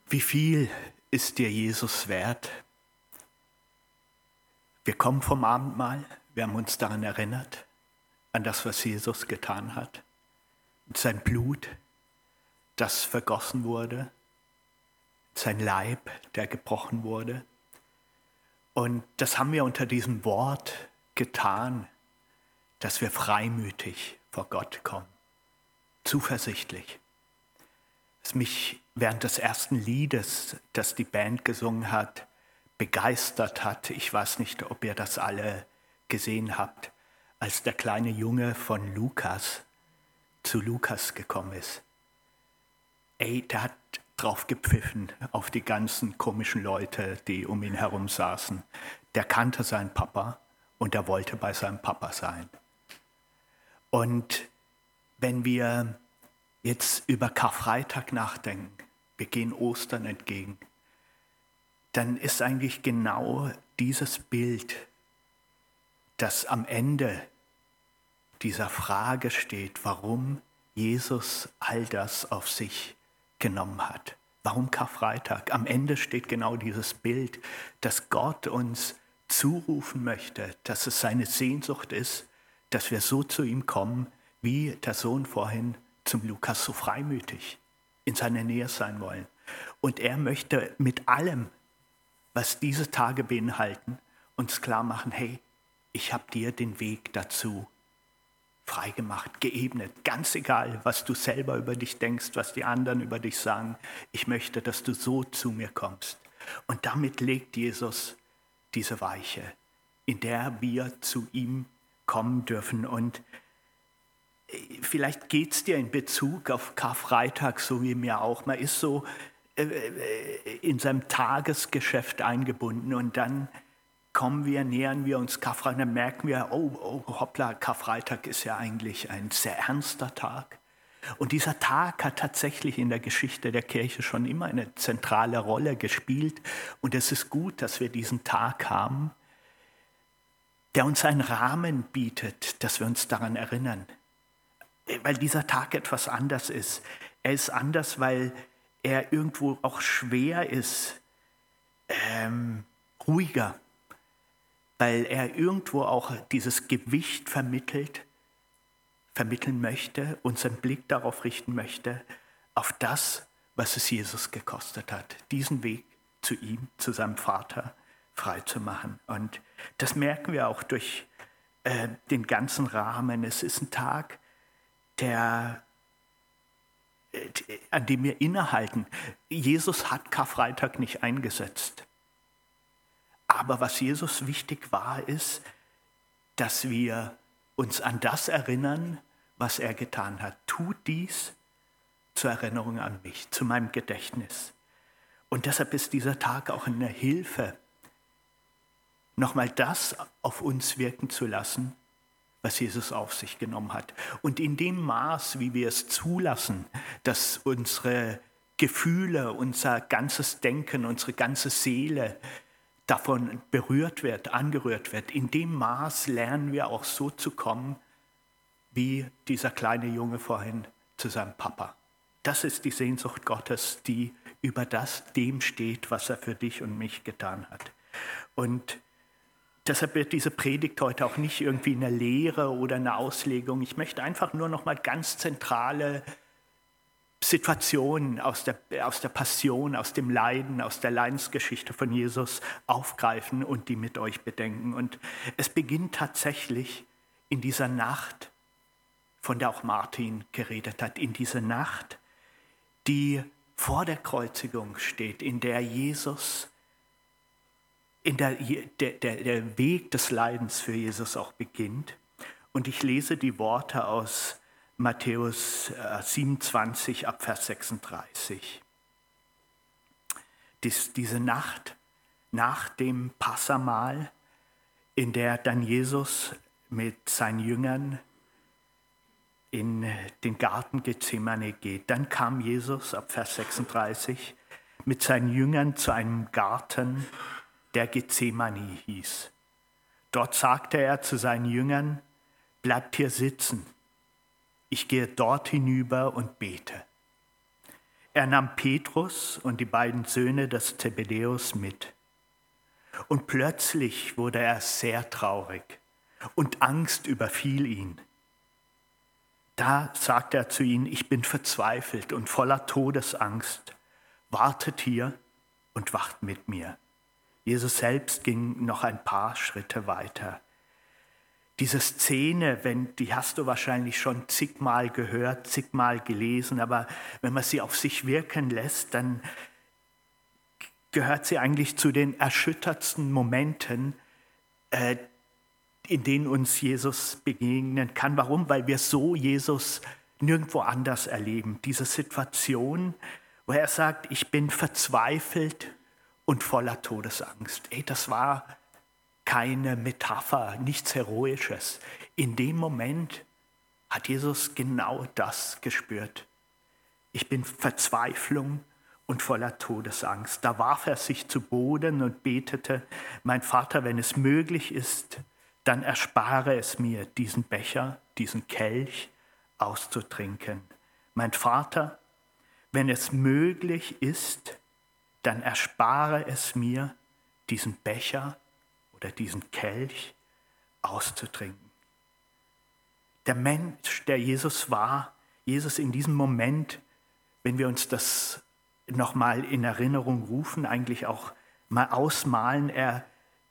Wie viel ist dir Jesus wert? Wir kommen vom Abendmahl, wir haben uns daran erinnert, an das, was Jesus getan hat. Sein Blut, das vergossen wurde, sein Leib, der gebrochen wurde. Und das haben wir unter diesem Wort getan, dass wir freimütig vor Gott kommen, zuversichtlich. Was mich während des ersten Liedes, das die Band gesungen hat, begeistert hat, ich weiß nicht, ob ihr das alle gesehen habt, als der kleine Junge von Lukas zu Lukas gekommen ist. Der hat drauf gepfiffen auf die ganzen komischen Leute, die um ihn herum saßen. Der kannte seinen Papa und er wollte bei seinem Papa sein. Und wenn wir jetzt über Karfreitag nachdenken, wir gehen Ostern entgegen, dann ist eigentlich genau dieses Bild, das am Ende dieser Frage steht, warum Jesus all das auf sich genommen hat. Warum Karfreitag? Am Ende steht genau dieses Bild, dass Gott uns zurufen möchte, dass es seine Sehnsucht ist, dass wir so zu ihm kommen, wie der Sohn vorhin zum Lukas, so freimütig in seiner Nähe sein wollen. Und er möchte mit allem, was diese Tage beinhalten, uns klar machen, hey, ich habe dir den Weg dazu freigemacht, geebnet. Ganz egal, was du selber über dich denkst, was die anderen über dich sagen. Ich möchte, dass du so zu mir kommst. Und damit legt Jesus diese Weiche, in der wir zu ihm kommen dürfen. Und vielleicht geht es dir in Bezug auf Karfreitag, so wie mir auch. Man ist so in seinem Tagesgeschäft eingebunden und dann nähern wir uns Karfreitag, dann merken wir, oh hoppla, Karfreitag ist ja eigentlich ein sehr ernster Tag. Und dieser Tag hat tatsächlich in der Geschichte der Kirche schon immer eine zentrale Rolle gespielt. Und es ist gut, dass wir diesen Tag haben, der uns einen Rahmen bietet, dass wir uns daran erinnern. Weil dieser Tag etwas anders ist. Er ist anders, weil er irgendwo auch schwer ist, ruhiger. Weil er irgendwo auch dieses Gewicht vermitteln möchte, unseren Blick darauf richten möchte, auf das, was es Jesus gekostet hat, diesen Weg zu ihm, zu seinem Vater frei zu machen. Und das merken wir auch durch den ganzen Rahmen. Es ist ein Tag, an dem wir innehalten. Jesus hat Karfreitag nicht eingesetzt. Aber was Jesus wichtig war, ist, dass wir uns an das erinnern, was er getan hat. Tut dies zur Erinnerung an mich, zu meinem Gedächtnis. Und deshalb ist dieser Tag auch eine Hilfe, nochmal das auf uns wirken zu lassen, was Jesus auf sich genommen hat. Und in dem Maß, wie wir es zulassen, dass unsere Gefühle, unser ganzes Denken, unsere ganze Seele davon berührt wird, angerührt wird, in dem Maß lernen wir auch so zu kommen, wie dieser kleine Junge vorhin zu seinem Papa. Das ist die Sehnsucht Gottes, die über dem steht, was er für dich und mich getan hat. Und deshalb wird diese Predigt heute auch nicht irgendwie eine Lehre oder eine Auslegung. Ich möchte einfach nur noch mal ganz zentrale Situationen aus der Passion, aus dem Leiden, aus der Leidensgeschichte von Jesus aufgreifen und die mit euch bedenken. Und es beginnt tatsächlich in dieser Nacht, von der auch Martin geredet hat, in dieser Nacht, die vor der Kreuzigung steht, in der Jesus, der Weg des Leidens für Jesus auch beginnt. Und ich lese die Worte aus Matthäus 27 ab Vers 36. Diese Nacht nach dem Passamahl, in der dann Jesus mit seinen Jüngern in den Garten Gethsemane geht. Dann kam Jesus ab Vers 36 mit seinen Jüngern zu einem Garten, der Gethsemane hieß. Dort sagte er zu seinen Jüngern, bleibt hier sitzen. Ich gehe dort hinüber und bete. Er nahm Petrus und die beiden Söhne des Zebedäus mit. Und plötzlich wurde er sehr traurig und Angst überfiel ihn. Da sagte er zu ihnen: Ich bin verzweifelt und voller Todesangst. Wartet hier und wacht mit mir. Jesus selbst ging noch ein paar Schritte weiter. Diese Szene, die hast du wahrscheinlich schon zigmal gehört, zigmal gelesen, aber wenn man sie auf sich wirken lässt, dann gehört sie eigentlich zu den erschütterndsten Momenten, in denen uns Jesus begegnen kann. Warum? Weil wir so Jesus nirgendwo anders erleben. Diese Situation, wo er sagt: Ich bin verzweifelt und voller Todesangst. Das war keine Metapher, nichts Heroisches. In dem Moment hat Jesus genau das gespürt. Ich bin Verzweiflung und voller Todesangst. Da warf er sich zu Boden und betete: Mein Vater, wenn es möglich ist, dann erspare es mir, diesen Becher, diesen Kelch auszutrinken. Mein Vater, wenn es möglich ist, dann erspare es mir, diesen Becher oder diesen Kelch auszutrinken. Der Mensch, der Jesus war, Jesus in diesem Moment, wenn wir uns das nochmal in Erinnerung rufen, eigentlich auch mal ausmalen, er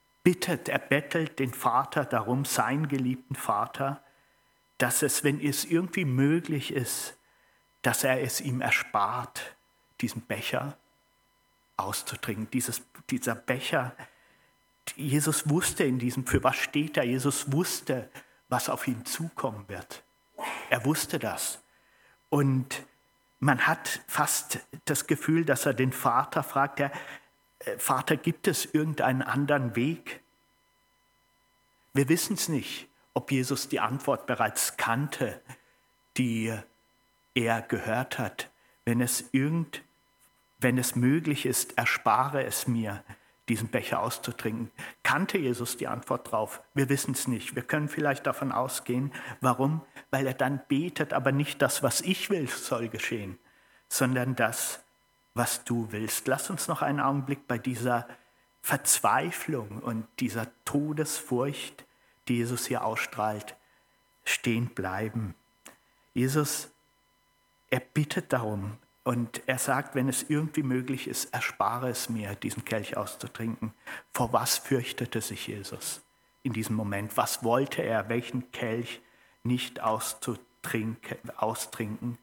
bettelt den Vater darum, seinen geliebten Vater, dass es, wenn es irgendwie möglich ist, dass er es ihm erspart, diesen Becher auszutrinken. Dieser Becher, Jesus wusste für was steht er? Jesus wusste, was auf ihn zukommen wird. Er wusste das. Und man hat fast das Gefühl, dass er den Vater fragt: Vater, gibt es irgendeinen anderen Weg? Wir wissen es nicht, ob Jesus die Antwort bereits kannte, die er gehört hat. Wenn es möglich ist, erspare es mir, diesen Becher auszutrinken. Kannte Jesus die Antwort drauf? Wir wissen es nicht. Wir können vielleicht davon ausgehen. Warum? Weil er dann betet, aber nicht das, was ich will, soll geschehen, sondern das, was du willst. Lass uns noch einen Augenblick bei dieser Verzweiflung und dieser Todesfurcht, die Jesus hier ausstrahlt, stehen bleiben. Jesus, er bittet darum und er sagt, wenn es irgendwie möglich ist, erspare es mir, diesen Kelch auszutrinken. Vor was fürchtete sich Jesus in diesem Moment? Was wollte er, welchen Kelch nicht austrinken?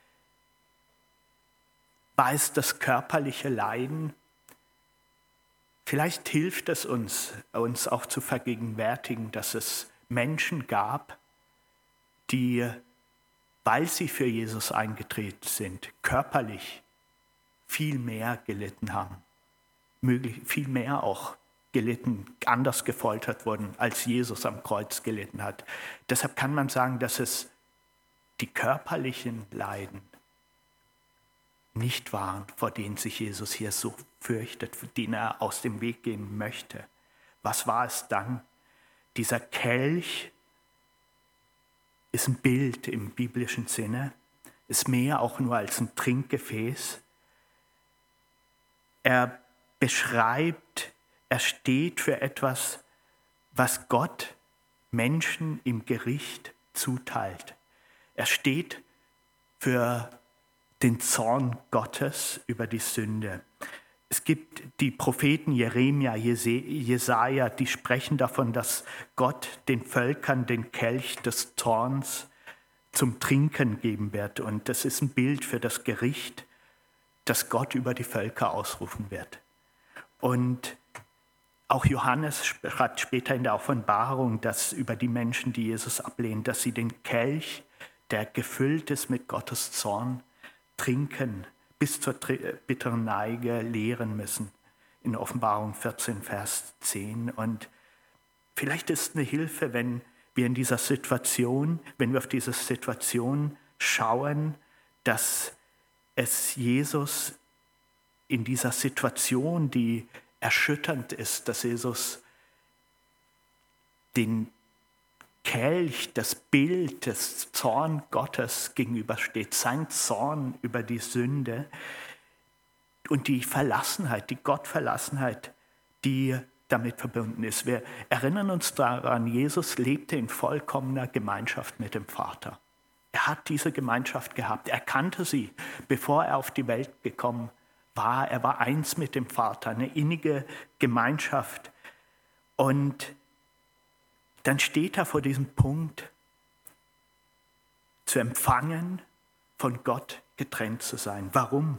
War es das körperliche Leiden? Vielleicht hilft es uns auch zu vergegenwärtigen, dass es Menschen gab, die, weil sie für Jesus eingetreten sind, körperlich viel mehr gelitten haben, viel mehr auch gelitten, anders gefoltert wurden, als Jesus am Kreuz gelitten hat. Deshalb kann man sagen, dass es die körperlichen Leiden nicht waren, vor denen sich Jesus hier so fürchtet, denen er aus dem Weg gehen möchte. Was war es dann? Dieser Kelch ist ein Bild im biblischen Sinne, ist mehr auch nur als ein Trinkgefäß. Er steht für etwas, was Gott Menschen im Gericht zuteilt. Er steht für den Zorn Gottes über die Sünde. Es gibt die Propheten Jeremia, Jesaja, die sprechen davon, dass Gott den Völkern den Kelch des Zorns zum Trinken geben wird. Und das ist ein Bild für das Gericht, das Gott über die Völker ausrufen wird. Und auch Johannes schreibt später in der Offenbarung, dass über die Menschen, die Jesus ablehnen, dass sie den Kelch, der gefüllt ist mit Gottes Zorn, trinken, bis zur bitteren Neige leeren müssen. In Offenbarung 14, Vers 10. Und vielleicht ist eine Hilfe, wenn wir auf diese Situation schauen, dass es Jesus in dieser Situation, die erschütternd ist, dass Jesus den Kelch, das Bild des Zorn Gottes gegenübersteht, sein Zorn über die Sünde und die Verlassenheit, die Gottverlassenheit, die damit verbunden ist. Wir erinnern uns daran, Jesus lebte in vollkommener Gemeinschaft mit dem Vater. Er hat diese Gemeinschaft gehabt, er kannte sie, bevor er auf die Welt gekommen war. Er war eins mit dem Vater, eine innige Gemeinschaft. Und dann steht er vor diesem Punkt, zu empfangen, von Gott getrennt zu sein. Warum?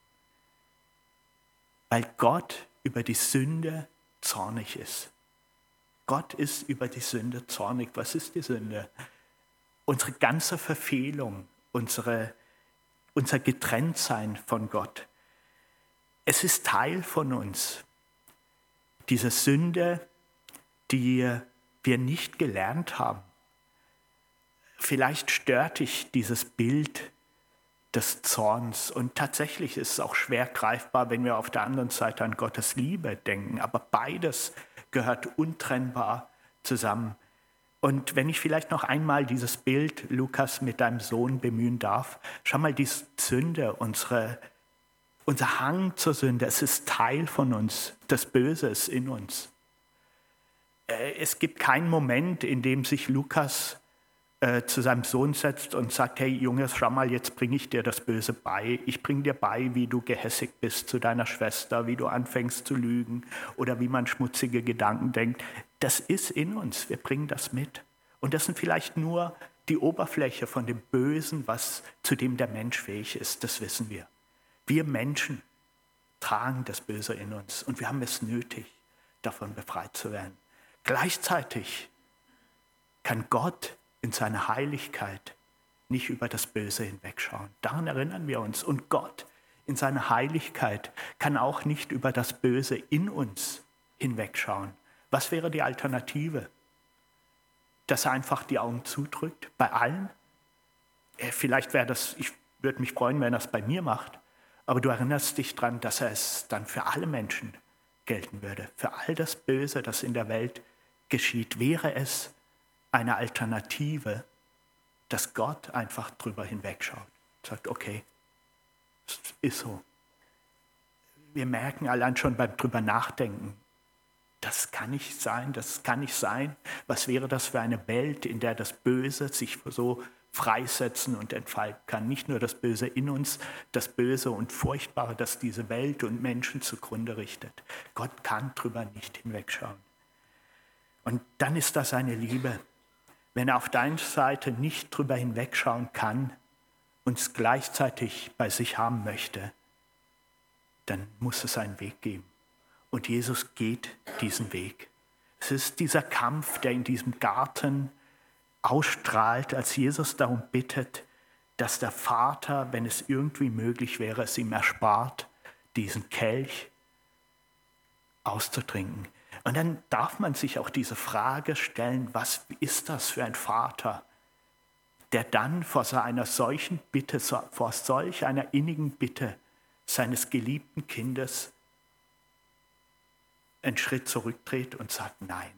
Weil Gott über die Sünde zornig ist. Gott ist über die Sünde zornig. Was ist die Sünde? Unsere ganze Verfehlung, unser Getrenntsein von Gott. Es ist Teil von uns. Diese Sünde, die wir nicht gelernt haben. Vielleicht stört dich dieses Bild des Zorns und tatsächlich ist es auch schwer greifbar, wenn wir auf der anderen Seite an Gottes Liebe denken. Aber beides gehört untrennbar zusammen. Und wenn ich vielleicht noch einmal dieses Bild, Lukas, mit deinem Sohn bemühen darf, schau mal, die Sünde, unser Hang zur Sünde, es ist Teil von uns, das Böse ist in uns. Es gibt keinen Moment, in dem sich Lukas zu seinem Sohn setzt und sagt, hey Junge, schau mal, jetzt bringe ich dir das Böse bei. Ich bringe dir bei, wie du gehässig bist zu deiner Schwester, wie du anfängst zu lügen oder wie man schmutzige Gedanken denkt. Das ist in uns, wir bringen das mit. Und das sind vielleicht nur die Oberfläche von dem Bösen, was zu dem der Mensch fähig ist, das wissen wir. Wir Menschen tragen das Böse in uns und wir haben es nötig, davon befreit zu werden. Gleichzeitig kann Gott in seiner Heiligkeit nicht über das Böse hinwegschauen. Daran erinnern wir uns. Und Gott in seiner Heiligkeit kann auch nicht über das Böse in uns hinwegschauen. Was wäre die Alternative? Dass er einfach die Augen zudrückt, bei allen? Vielleicht wäre das, ich würde mich freuen, wenn er es bei mir macht, aber du erinnerst dich daran, dass er es dann für alle Menschen gelten würde. Für all das Böse, das in der Welt geschieht, wäre es eine Alternative, dass Gott einfach drüber hinwegschaut. Sagt, okay, es ist so. Wir merken allein schon beim drüber nachdenken, das kann nicht sein, das kann nicht sein. Was wäre das für eine Welt, in der das Böse sich so freisetzen und entfalten kann? Nicht nur das Böse in uns, das Böse und Furchtbare, das diese Welt und Menschen zugrunde richtet. Gott kann drüber nicht hinwegschauen. Und dann ist das seine Liebe. Wenn er auf der einen Seite nicht drüber hinwegschauen kann und es gleichzeitig bei sich haben möchte, dann muss es einen Weg geben. Und Jesus geht diesen Weg. Es ist dieser Kampf, der in diesem Garten ausstrahlt, als Jesus darum bittet, dass der Vater, wenn es irgendwie möglich wäre, es ihm erspart, diesen Kelch auszutrinken. Und dann darf man sich auch diese Frage stellen, was ist das für ein Vater, der dann vor einer solchen Bitte, vor solch einer innigen Bitte seines geliebten Kindes einen Schritt zurückdreht und sagt, nein.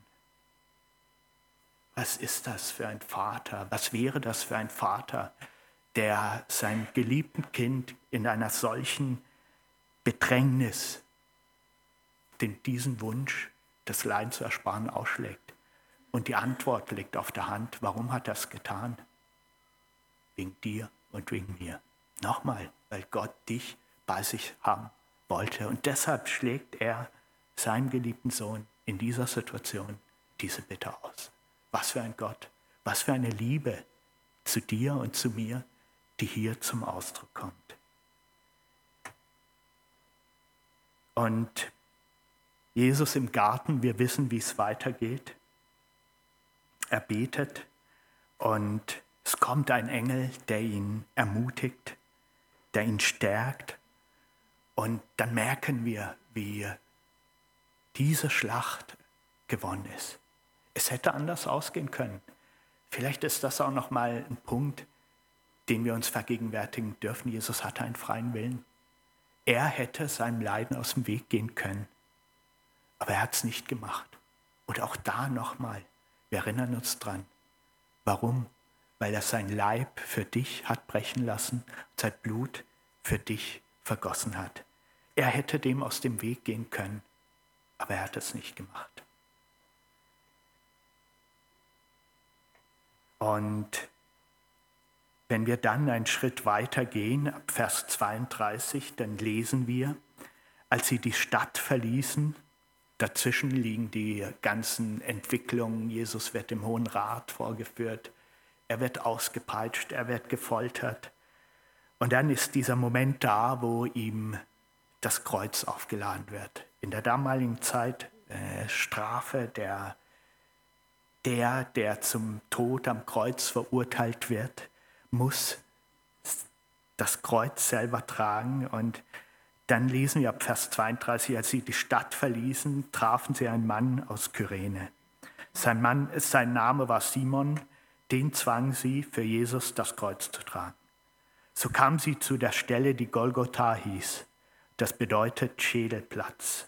Was ist das für ein Vater? Was wäre das für ein Vater, der seinem geliebten Kind in einer solchen Bedrängnis diesen Wunsch, das Leiden zu ersparen, ausschlägt? Und die Antwort liegt auf der Hand. Warum hat er es getan? Wegen dir und wegen mir. Nochmal, weil Gott dich bei sich haben wollte. Und deshalb schlägt er seinem geliebten Sohn in dieser Situation diese Bitte aus. Was für ein Gott, was für eine Liebe zu dir und zu mir, die hier zum Ausdruck kommt. Und Jesus im Garten, wir wissen, wie es weitergeht. Er betet und es kommt ein Engel, der ihn ermutigt, der ihn stärkt. Und dann merken wir, wie diese Schlacht gewonnen ist. Es hätte anders ausgehen können. Vielleicht ist das auch nochmal ein Punkt, den wir uns vergegenwärtigen dürfen. Jesus hatte einen freien Willen. Er hätte seinem Leiden aus dem Weg gehen können. Aber er hat es nicht gemacht. Und auch da nochmal, wir erinnern uns dran, Warum? Weil er sein Leib für dich hat brechen lassen und sein Blut für dich vergossen hat. Er hätte dem aus dem Weg gehen können, aber er hat es nicht gemacht. Und wenn wir dann einen Schritt weiter gehen, ab Vers 32, dann lesen wir, als sie die Stadt verließen, dazwischen liegen die ganzen Entwicklungen. Jesus wird im Hohen Rat vorgeführt, er wird ausgepeitscht, er wird gefoltert. Und dann ist dieser Moment da, wo ihm das Kreuz aufgeladen wird. In der damaligen Zeit Strafe, der zum Tod am Kreuz verurteilt wird, muss das Kreuz selber tragen. Und dann lesen wir ab Vers 32, als sie die Stadt verließen, trafen sie einen Mann aus Kyrene. Sein Name war Simon, den zwangen sie, für Jesus das Kreuz zu tragen. So kamen sie zu der Stelle, die Golgotha hieß. Das bedeutet Schädelplatz.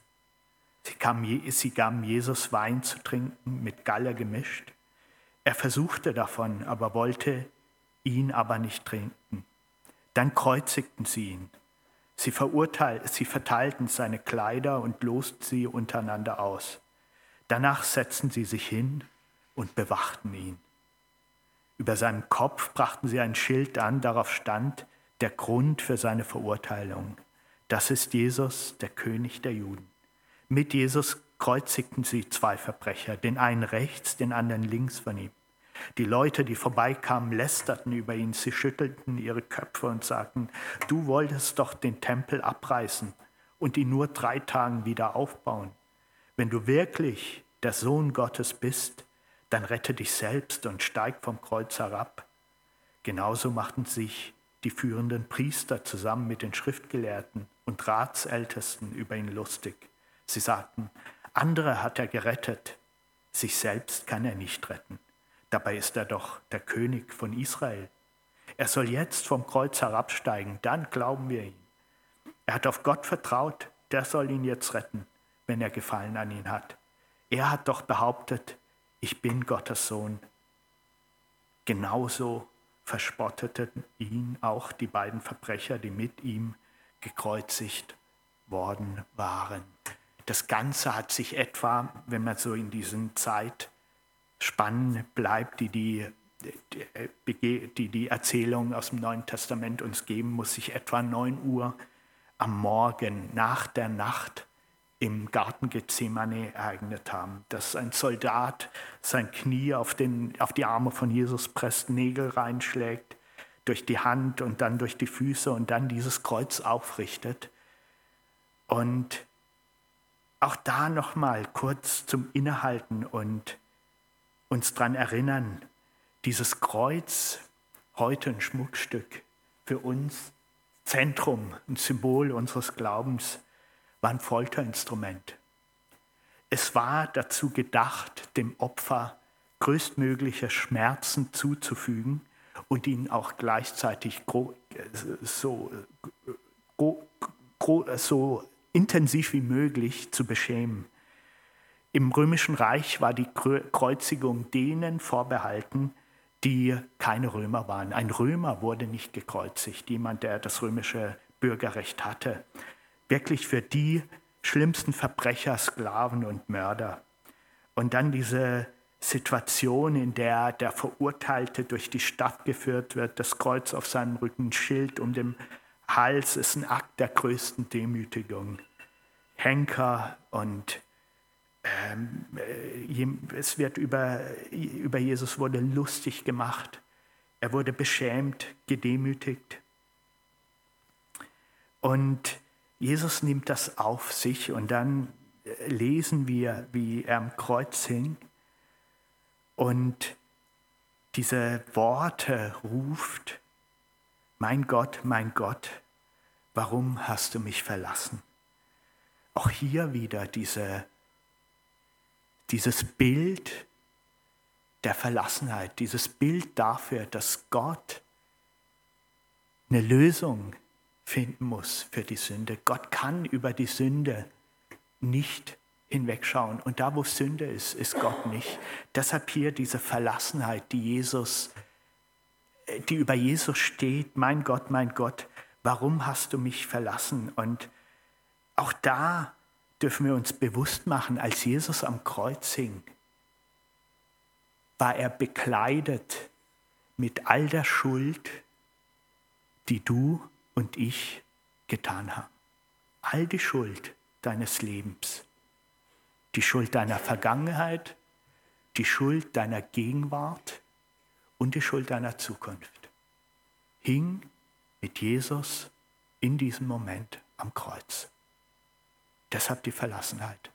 Sie gaben Jesus Wein zu trinken, mit Galle gemischt. Er versuchte davon, aber wollte ihn aber nicht trinken. Dann kreuzigten sie ihn. Sie verteilten seine Kleider und losten sie untereinander aus. Danach setzten sie sich hin und bewachten ihn. Über seinem Kopf brachten sie ein Schild an, darauf stand der Grund für seine Verurteilung. Das ist Jesus, der König der Juden. Mit Jesus kreuzigten sie zwei Verbrecher, den einen rechts, den anderen links von ihm. Die Leute, die vorbeikamen, lästerten über ihn. Sie schüttelten ihre Köpfe und sagten, du wolltest doch den Tempel abreißen und ihn nur 3 Tagen wieder aufbauen. Wenn du wirklich der Sohn Gottes bist, dann rette dich selbst und steig vom Kreuz herab. Genauso machten sich die führenden Priester zusammen mit den Schriftgelehrten und Ratsältesten über ihn lustig. Sie sagten, andere hat er gerettet, sich selbst kann er nicht retten. Dabei ist er doch der König von Israel. Er soll jetzt vom Kreuz herabsteigen, dann glauben wir ihm. Er hat auf Gott vertraut, der soll ihn jetzt retten, wenn er Gefallen an ihn hat. Er hat doch behauptet, ich bin Gottes Sohn. Genauso verspotteten ihn auch die beiden Verbrecher, die mit ihm gekreuzigt worden waren. Das Ganze hat sich etwa, wenn man so in diesen Zeitspannen bleibt, die Erzählungen aus dem Neuen Testament uns geben, muss sich etwa 9 Uhr am Morgen nach der Nacht im Garten Gethsemane ereignet haben, dass ein Soldat sein Knie auf die Arme von Jesus presst, Nägel reinschlägt, durch die Hand und dann durch die Füße und dann dieses Kreuz aufrichtet. Und auch da nochmal kurz zum Innehalten und uns daran erinnern, dieses Kreuz, heute ein Schmuckstück, für uns Zentrum, ein Symbol unseres Glaubens, war ein Folterinstrument. Es war dazu gedacht, dem Opfer größtmögliche Schmerzen zuzufügen und ihn auch gleichzeitig so intensiv wie möglich zu beschämen. Im Römischen Reich war die Kreuzigung denen vorbehalten, die keine Römer waren. Ein Römer wurde nicht gekreuzigt, jemand, der das römische Bürgerrecht hatte. Wirklich für die schlimmsten Verbrecher, Sklaven und Mörder. Und dann diese Situation, in der der Verurteilte durch die Stadt geführt wird, das Kreuz auf seinem Rücken, ein Schild um den Hals, ist ein Akt der größten Demütigung. Henker und es wird über Jesus wurde lustig gemacht. Er wurde beschämt, gedemütigt. Und Jesus nimmt das auf sich und dann lesen wir, wie er am Kreuz hing und diese Worte ruft, mein Gott, warum hast du mich verlassen? Auch hier wieder dieses Bild der Verlassenheit, dieses Bild dafür, dass Gott eine Lösung finden muss für die Sünde. Gott kann über die Sünde nicht hinwegschauen. Und da, wo Sünde ist Gott nicht. Deshalb hier diese Verlassenheit, die über Jesus steht. Mein Gott, warum hast du mich verlassen? Und auch da dürfen wir uns bewusst machen, als Jesus am Kreuz hing, war er bekleidet mit all der Schuld, die du und ich getan haben. All die Schuld deines Lebens. Die Schuld deiner Vergangenheit, die Schuld deiner Gegenwart und die Schuld deiner Zukunft. Hing mit Jesus in diesem Moment am Kreuz. Deshalb die Verlassenheit.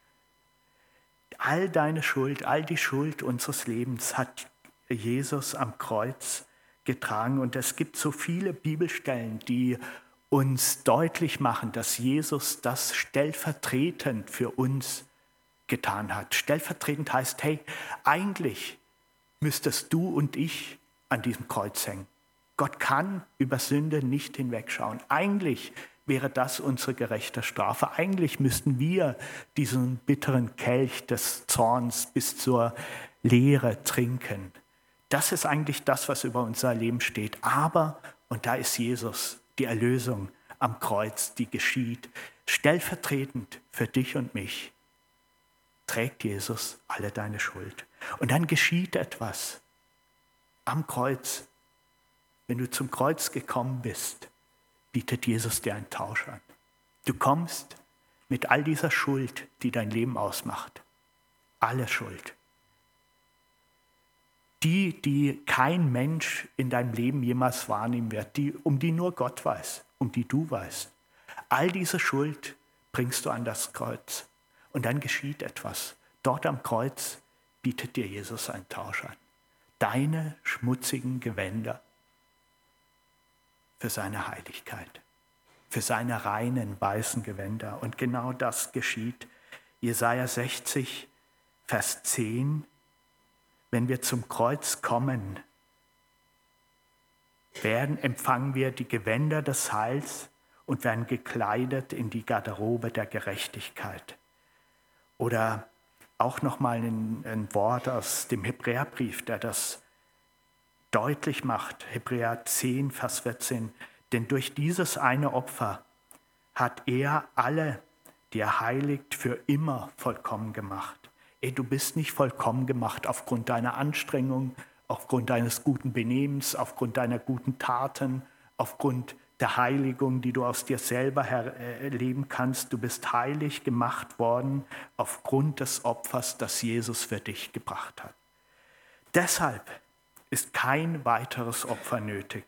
All deine Schuld, all die Schuld unseres Lebens hat Jesus am Kreuz getragen. Und es gibt so viele Bibelstellen, die uns deutlich machen, dass Jesus das stellvertretend für uns getan hat. Stellvertretend heißt, hey, eigentlich müsstest du und ich an diesem Kreuz hängen. Gott kann über Sünde nicht hinwegschauen. Eigentlich wäre das unsere gerechte Strafe. Eigentlich müssten wir diesen bitteren Kelch des Zorns bis zur Leere trinken. Das ist eigentlich das, was über unser Leben steht. Aber, und da ist Jesus, die Erlösung am Kreuz, die geschieht, stellvertretend für dich und mich, trägt Jesus alle deine Schuld. Und dann geschieht etwas am Kreuz. Wenn du zum Kreuz gekommen bist, bietet Jesus dir einen Tausch an. Du kommst mit all dieser Schuld, die dein Leben ausmacht. Alle Schuld. Die kein Mensch in deinem Leben jemals wahrnehmen wird, um die nur Gott weiß, um die du weißt. All diese Schuld bringst du an das Kreuz. Und dann geschieht etwas. Dort am Kreuz bietet dir Jesus einen Tausch an. Deine schmutzigen Gewänder für seine Heiligkeit, für seine reinen, weißen Gewänder. Und genau das geschieht. Jesaja 60, Vers 10. Wenn wir zum Kreuz kommen, empfangen wir die Gewänder des Heils und werden gekleidet in die Garderobe der Gerechtigkeit. Oder auch nochmal ein Wort aus dem Hebräerbrief, der das deutlich macht. Hebräer 10, Vers 14. Denn durch dieses eine Opfer hat er alle, die er heiligt, für immer vollkommen gemacht. Du bist nicht vollkommen gemacht aufgrund deiner Anstrengung, aufgrund deines guten Benehmens, aufgrund deiner guten Taten, aufgrund der Heiligung, die du aus dir selber erleben kannst. Du bist heilig gemacht worden aufgrund des Opfers, das Jesus für dich gebracht hat. Deshalb ist kein weiteres Opfer nötig.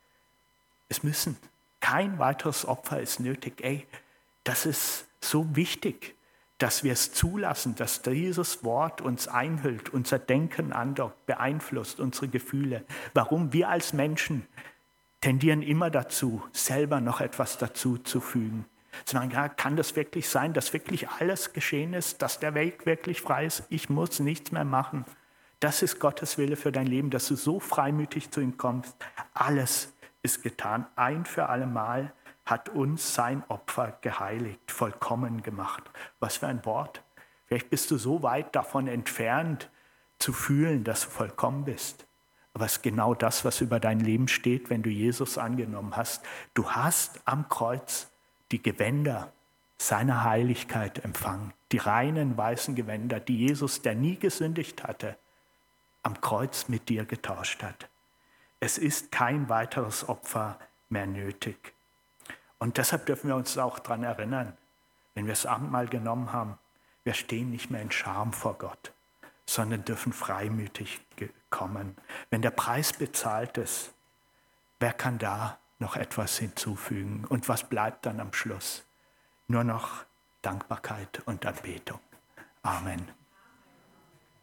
Kein weiteres Opfer ist nötig. Das ist so wichtig, dass wir es zulassen, dass dieses Wort uns einhüllt, unser Denken andockt, beeinflusst, unsere Gefühle. Warum? Wir als Menschen tendieren immer dazu, selber noch etwas dazu zu fügen. Zu sagen, ja, kann das wirklich sein, dass wirklich alles geschehen ist, dass der Weg wirklich frei ist? Ich muss nichts mehr machen. Das ist Gottes Wille für dein Leben, dass du so freimütig zu ihm kommst. Alles ist getan. Ein für alle Mal hat uns sein Opfer geheiligt, vollkommen gemacht. Was für ein Wort. Vielleicht bist du so weit davon entfernt, zu fühlen, dass du vollkommen bist. Aber es ist genau das, was über dein Leben steht, wenn du Jesus angenommen hast. Du hast am Kreuz die Gewänder seiner Heiligkeit empfangen. Die reinen, weißen Gewänder, die Jesus, der nie gesündigt hatte, am Kreuz mit dir getauscht hat. Es ist kein weiteres Opfer mehr nötig. Und deshalb dürfen wir uns auch daran erinnern, wenn wir das Abendmahl genommen haben, wir stehen nicht mehr in Scham vor Gott, sondern dürfen freimütig kommen. Wenn der Preis bezahlt ist, wer kann da noch etwas hinzufügen? Und was bleibt dann am Schluss? Nur noch Dankbarkeit und Anbetung. Amen.